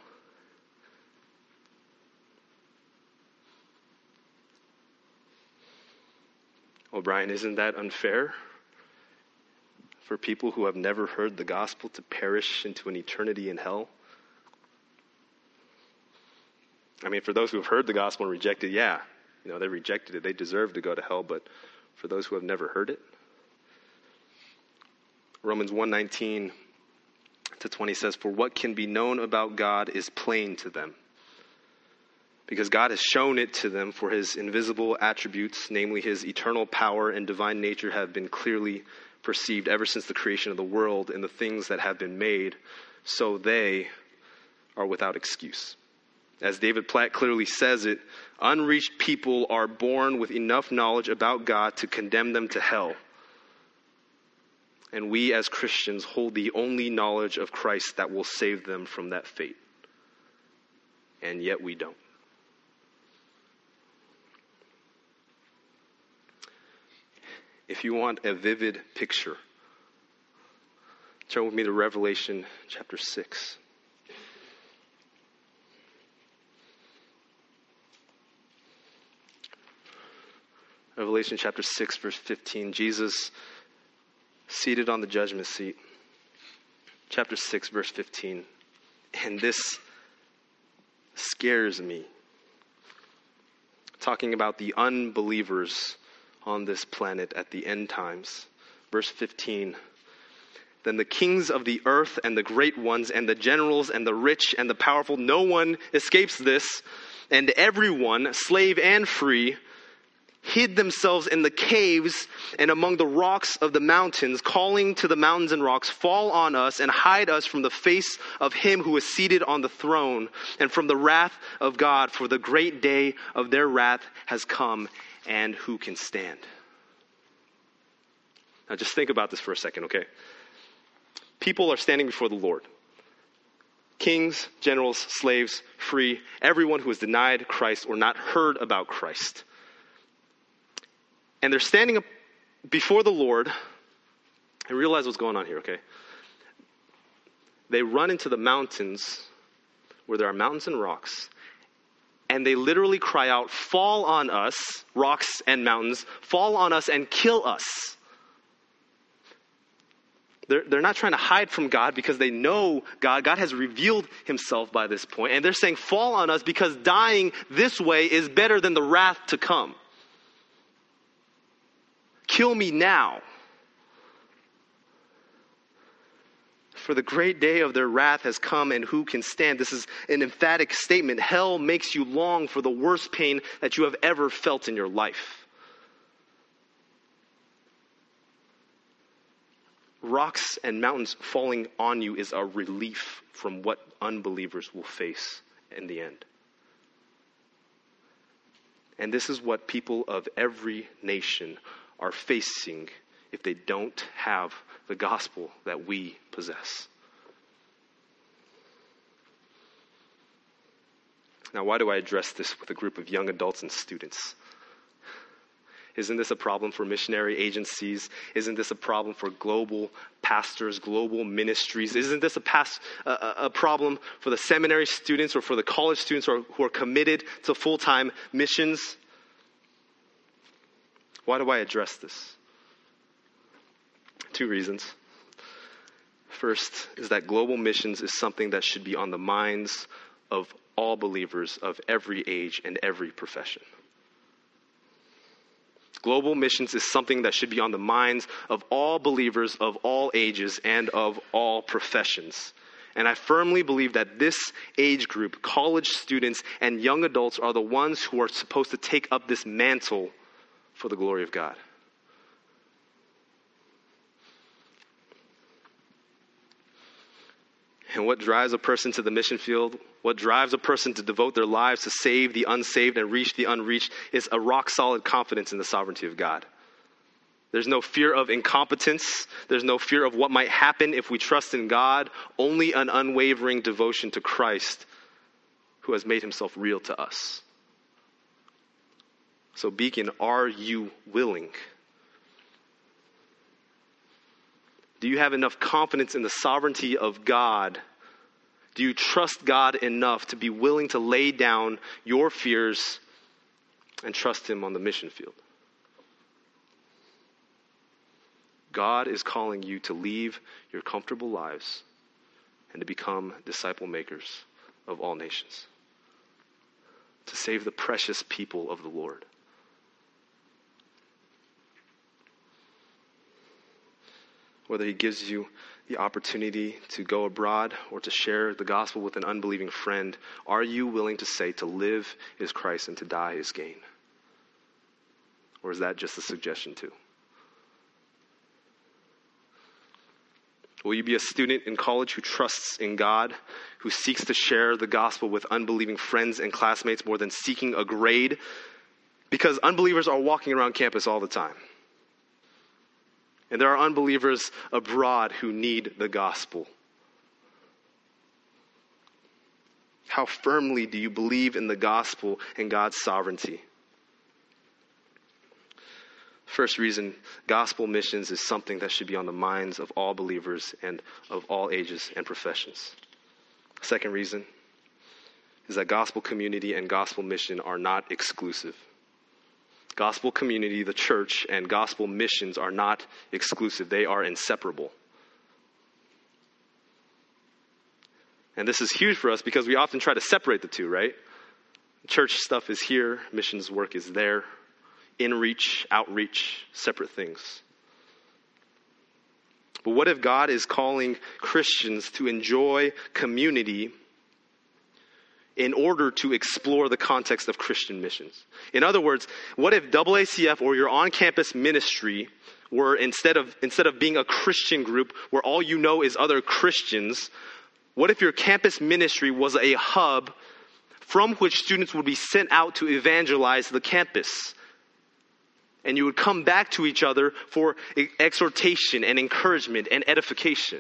Oh, Brian, isn't that unfair for people who have never heard the gospel to perish into an eternity in hell? I mean, for those who have heard the gospel and rejected, yeah, you know, they rejected it. They deserve to go to hell, but for those who have never heard it? Romans one nineteen to twenty says, "For what can be known about God is plain to them, because God has shown it to them, for his invisible attributes, namely his eternal power and divine nature, have been clearly perceived ever since the creation of the world and the things that have been made, so they are without excuse." As David Platt clearly says it, unreached people are born with enough knowledge about God to condemn them to hell. And we as Christians hold the only knowledge of Christ that will save them from that fate. And yet we don't. If you want a vivid picture, turn with me to Revelation chapter six. Revelation chapter six, verse fifteen. Jesus seated on the judgment seat. Chapter six, verse fifteen. And this scares me. Talking about the unbelievers on this planet at the end times. Verse fifteen. Then the kings of the earth and the great ones and the generals and the rich and the powerful, no one escapes this, and everyone, slave and free, hid themselves in the caves and among the rocks of the mountains, calling to the mountains and rocks, "Fall on us and hide us from the face of him who is seated on the throne and from the wrath of God, for the great day of their wrath has come, and who can stand?" Now just think about this for a second, okay? People are standing before the Lord. Kings, generals, slaves, free, everyone who has denied Christ or not heard about Christ. And they're standing up before the Lord and realize what's going on here, okay? They run into the mountains where there are mountains and rocks, and they literally cry out, "Fall on us," rocks and mountains, "fall on us and kill us." They're, they're not trying to hide from God because they know God. God has revealed himself by this point. And they're saying, fall on us because dying this way is better than the wrath to come. Kill me now. For the great day of their wrath has come, and who can stand? This is an emphatic statement. Hell makes you long for the worst pain that you have ever felt in your life. Rocks and mountains falling on you is a relief from what unbelievers will face in the end. And this is what people of every nation are facing if they don't have the gospel that we possess. Now, why do I address this with a group of young adults and students? Isn't this a problem for missionary agencies? Isn't this a problem for global pastors, global ministries? Isn't this a, past, a, a problem for the seminary students or for the college students who are, who are committed to full-time missions? Why do I address this? Two reasons. First is that global missions is something that should be on the minds of all believers of every age and every profession. Global missions is something that should be on the minds of all believers of all ages and of all professions. And I firmly believe that this age group, college students and young adults, are the ones who are supposed to take up this mantle for the glory of God. And what drives a person to the mission field, what drives a person to devote their lives to save the unsaved and reach the unreached, is a rock-solid confidence in the sovereignty of God. There's no fear of incompetence. There's no fear of what might happen if we trust in God. Only an unwavering devotion to Christ, who has made himself real to us. So, Beacon, are you willing? Do you have enough confidence in the sovereignty of God? Do you trust God enough to be willing to lay down your fears and trust him on the mission field? God is calling you to leave your comfortable lives and to become disciple makers of all nations, to save the precious people of the Lord. Whether he gives you the opportunity to go abroad or to share the gospel with an unbelieving friend, are you willing to say to live is Christ and to die is gain? Or is that just a suggestion too? Will you be a student in college who trusts in God, who seeks to share the gospel with unbelieving friends and classmates more than seeking a grade? Because unbelievers are walking around campus all the time. And there are unbelievers abroad who need the gospel. How firmly do you believe in the gospel and God's sovereignty? First reason, gospel missions is something that should be on the minds of all believers and of all ages and professions. Second reason is that gospel community and gospel mission are not exclusive. Gospel community, the church, and gospel missions are not exclusive. They are inseparable. And this is huge for us because we often try to separate the two, right? Church stuff is here, missions work is there. In-reach, outreach, separate things. But what if God is calling Christians to enjoy community in order to explore the context of Christian missions? In other words, what if A A C F or your on-campus ministry were, instead of instead of being a Christian group where all you know is other Christians, what if your campus ministry was a hub from which students would be sent out to evangelize the campus? And you would come back to each other for exhortation and encouragement and edification.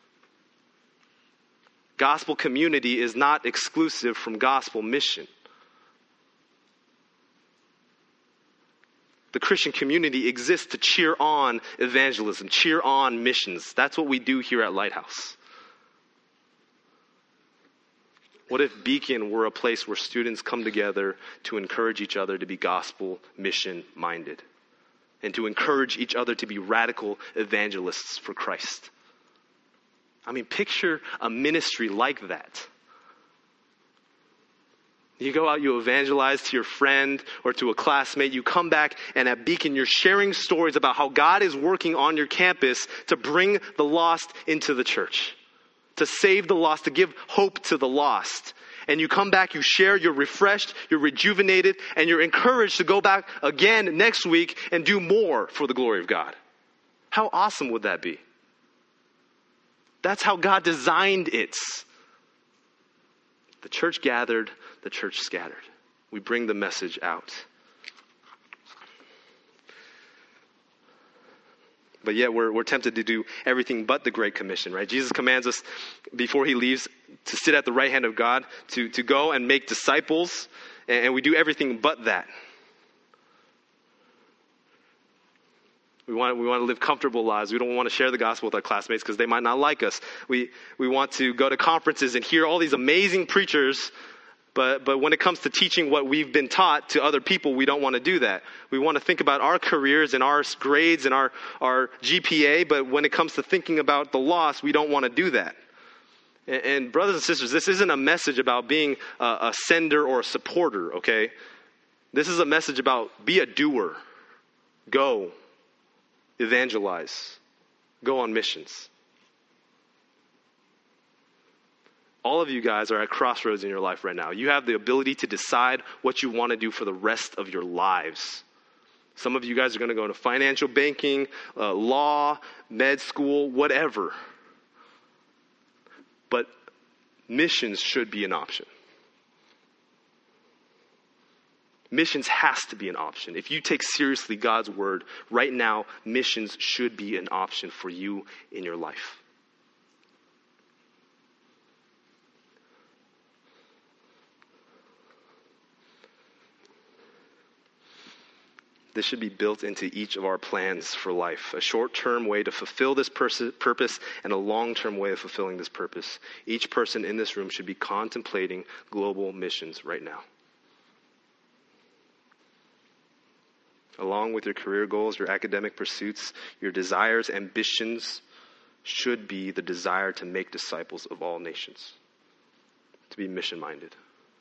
Gospel community is not exclusive from gospel mission. The Christian community exists to cheer on evangelism, cheer on missions. That's what we do here at Lighthouse. What if Beacon were a place where students come together to encourage each other to be gospel mission minded and to encourage each other to be radical evangelists for Christ? I mean, picture a ministry like that. You go out, you evangelize to your friend or to a classmate. You come back, and at Beacon, you're sharing stories about how God is working on your campus to bring the lost into the church, to save the lost, to give hope to the lost. And you come back, you share, you're refreshed, you're rejuvenated, and you're encouraged to go back again next week and do more for the glory of God. How awesome would that be? That's how God designed it. The church gathered, the church scattered. We bring the message out. But yet we're, we're tempted to do everything but the Great Commission, right? Jesus commands us before he leaves to sit at the right hand of God, to, to go and make disciples, and, and we do everything but that. We want, we want to live comfortable lives. We don't want to share the gospel with our classmates because they might not like us. We, we want to go to conferences and hear all these amazing preachers, but, but when it comes to teaching what we've been taught to other people, we don't want to do that. We want to think about our careers and our grades and our, our G P A, but when it comes to thinking about the lost, we don't want to do that. And, and brothers and sisters, this isn't a message about being a, a sender or a supporter, okay? This is a message about be a doer. Go. Evangelize. Go on missions. All of you guys are at crossroads in your life right now. You have the ability to decide what you want to do for the rest of your lives. Some of you guys are going to go into financial banking, uh, law, med school, whatever. But missions should be an option. Missions has to be an option. If you take seriously God's word, right now, missions should be an option for you in your life. This should be built into each of our plans for life. A short-term way to fulfill this pers- purpose and a long-term way of fulfilling this purpose. Each person in this room should be contemplating global missions right now. Along with your career goals, your academic pursuits, your desires, ambitions should be the desire to make disciples of all nations, to be mission-minded.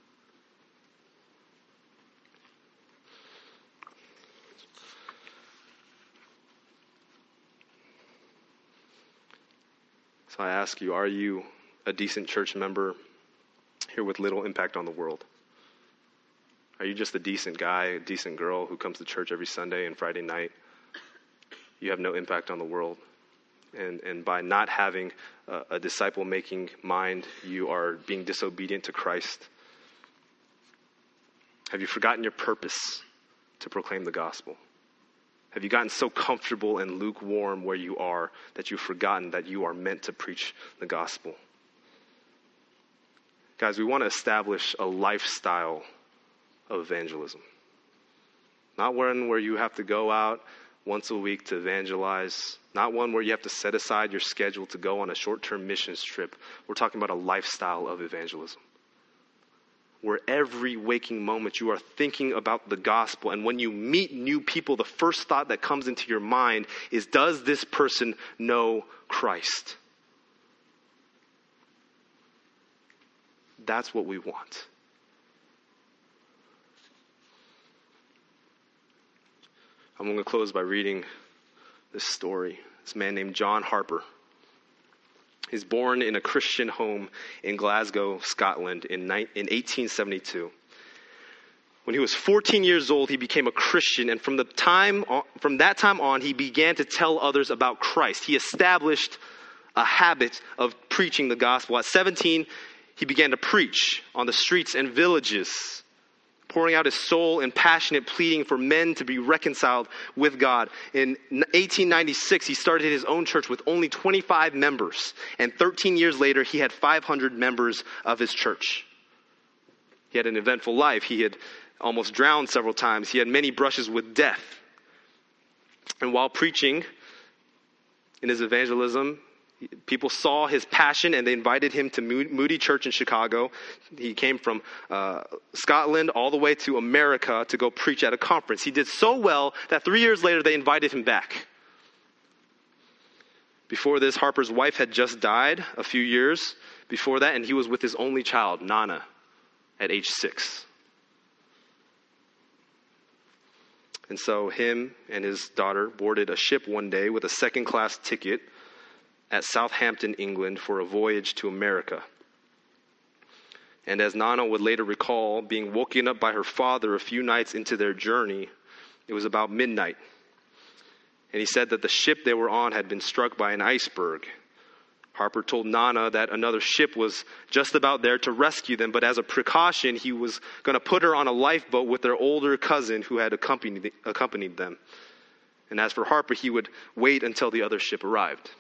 So I ask you, are you a decent church member here with little impact on the world? Are you just a decent guy, a decent girl who comes to church every Sunday and Friday night? You have no impact on the world. And and by not having a, a disciple-making mind, you are being disobedient to Christ. Have you forgotten your purpose to proclaim the gospel? Have you gotten so comfortable and lukewarm where you are that you've forgotten that you are meant to preach the gospel? Guys, we want to establish a lifestyle of evangelism. Not one where you have to go out once a week to evangelize. Not one where you have to set aside your schedule to go on a short-term missions trip. We're talking about a lifestyle of evangelism, where every waking moment you are thinking about the gospel. And when you meet new people, the first thought that comes into your mind is, does this person know Christ? That's what we want. I'm going to close by reading this story. This man named John Harper. He's born in a Christian home in Glasgow, Scotland in eighteen seventy-two. When he was fourteen years old, he became a Christian, and from the time on, from that time on, he began to tell others about Christ. He established a habit of preaching the gospel. At seventeen, he began to preach on the streets and villages, pouring out his soul in passionate pleading for men to be reconciled with God. In eighteen ninety-six, he started his own church with only twenty-five members. And thirteen years later, he had five hundred members of his church. He had an eventful life. He had almost drowned several times. He had many brushes with death. And while preaching in his evangelism, people saw his passion and they invited him to Moody Church in Chicago. He came from uh, Scotland all the way to America to go preach at a conference. He did so well that three years later they invited him back. Before this, Harper's wife had just died a few years before that, and he was with his only child, Nana, at age six. And so him and his daughter boarded a ship one day with a second-class ticket at Southampton, England, for a voyage to America. And as Nana would later recall, being woken up by her father a few nights into their journey, it was about midnight. And he said that the ship they were on had been struck by an iceberg. Harper told Nana that another ship was just about there to rescue them, but as a precaution, he was going to put her on a lifeboat with their older cousin who had accompanied, accompanied them. And as for Harper, he would wait until the other ship arrived.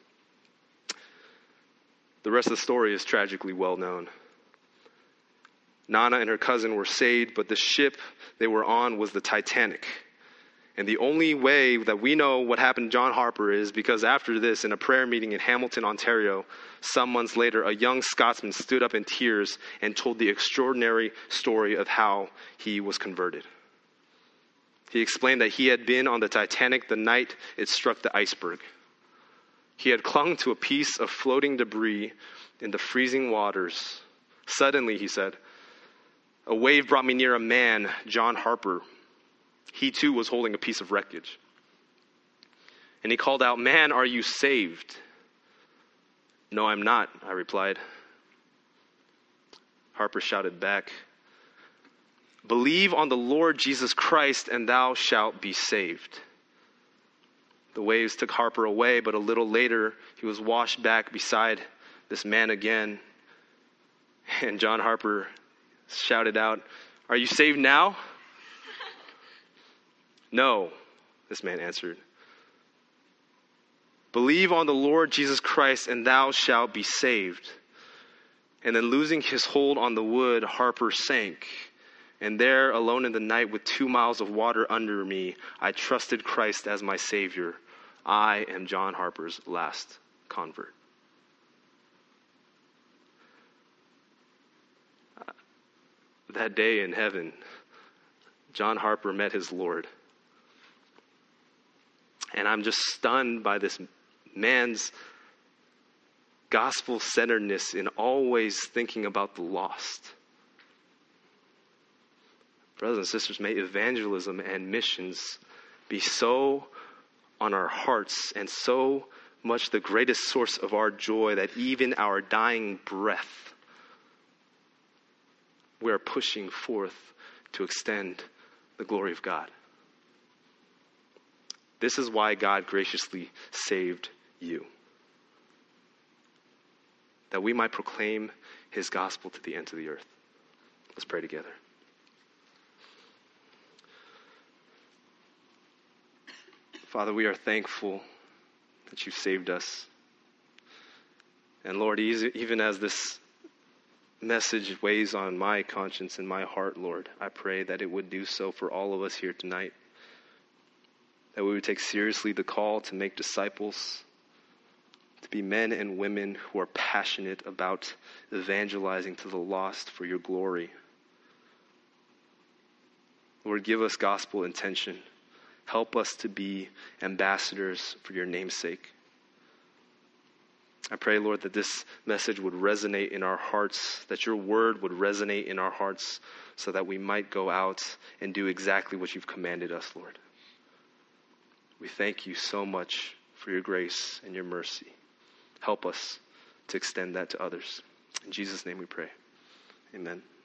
The rest of the story is tragically well known. Nana and her cousin were saved, but the ship they were on was the Titanic. And the only way that we know what happened to John Harper is because after this, in a prayer meeting in Hamilton, Ontario, some months later, a young Scotsman stood up in tears and told the extraordinary story of how he was converted. He explained that he had been on the Titanic the night it struck the iceberg. He had clung to a piece of floating debris in the freezing waters. Suddenly, he said, a wave brought me near a man, John Harper. He too was holding a piece of wreckage. And he called out, "Man, are you saved?" "No, I'm not," I replied. Harper shouted back, "Believe on the Lord Jesus Christ and thou shalt be saved." The waves took Harper away, but a little later he was washed back beside this man again. And John Harper shouted out, "Are you saved now?" "No," this man answered. "Believe on the Lord Jesus Christ and thou shalt be saved." And then losing his hold on the wood, Harper sank. And there, alone in the night with two miles of water under me, I trusted Christ as my Savior. I am John Harper's last convert. That day in heaven, John Harper met his Lord. And I'm just stunned by this man's gospel-centeredness in always thinking about the lost. Brothers and sisters, may evangelism and missions be so on our hearts and so much the greatest source of our joy that even our dying breath, we are pushing forth to extend the glory of God. This is why God graciously saved you, that we might proclaim his gospel to the ends of the earth. Let's pray together. Father, we are thankful that you saved us. And Lord, even as this message weighs on my conscience and my heart, Lord, I pray that it would do so for all of us here tonight. That we would take seriously the call to make disciples, to be men and women who are passionate about evangelizing to the lost for your glory. Lord, give us gospel intention. Help us to be ambassadors for your name's sake. I pray, Lord, that this message would resonate in our hearts, that your word would resonate in our hearts so that we might go out and do exactly what you've commanded us, Lord. We thank you so much for your grace and your mercy. Help us to extend that to others. In Jesus' name we pray. Amen.